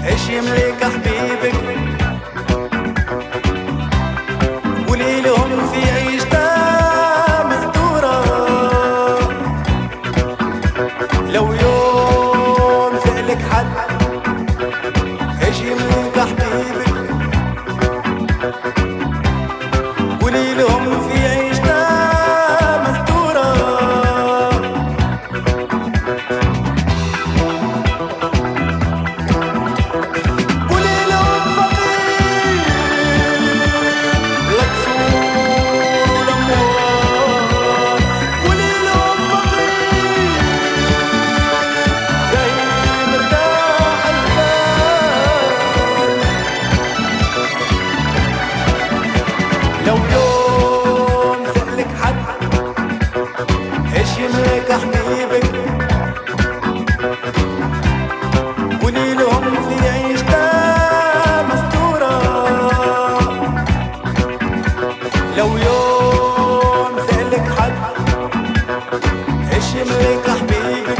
ايش يملك حبيبك؟ قولي لهم في عيشتها مستورة. لو يوم سألك حد ايش يملك حبيبك، قولي لهم في عيشتها مستورة. لو يوم سألك حد ايش يملك حبيبك، قولي لهم في عيشتها مستورة. لو يوم سألك حد ايش يملك حبيبك،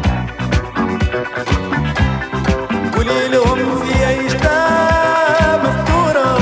قولي لهم في عيشتها مستورة.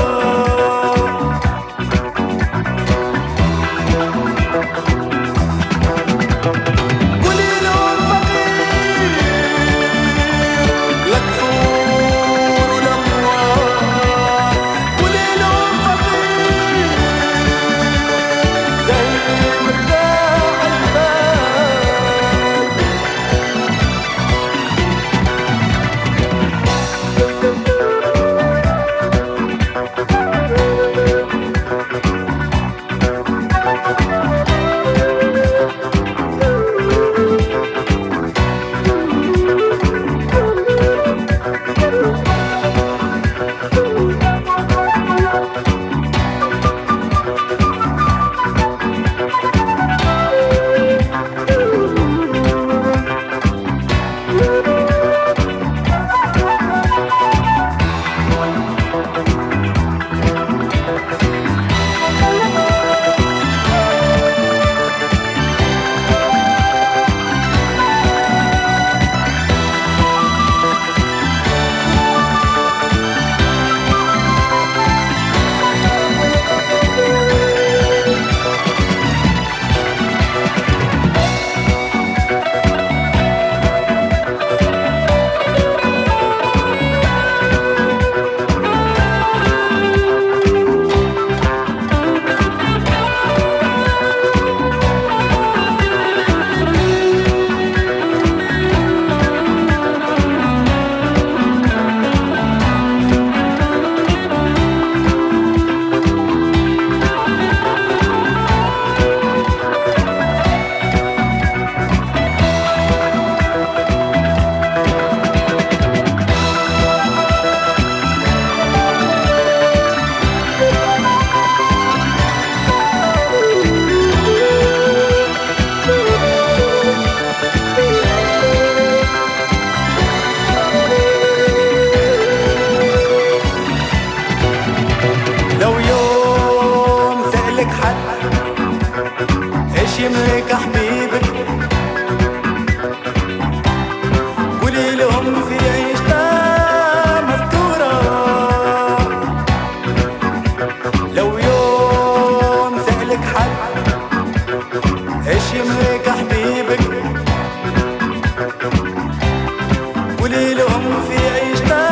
لو يوم سألك حد ايش يملك حبيبك، قولي لهم في عيشتها مستورة. لو يوم سألك حد ايش يملك حبيبك، قولي لهم في عيشتها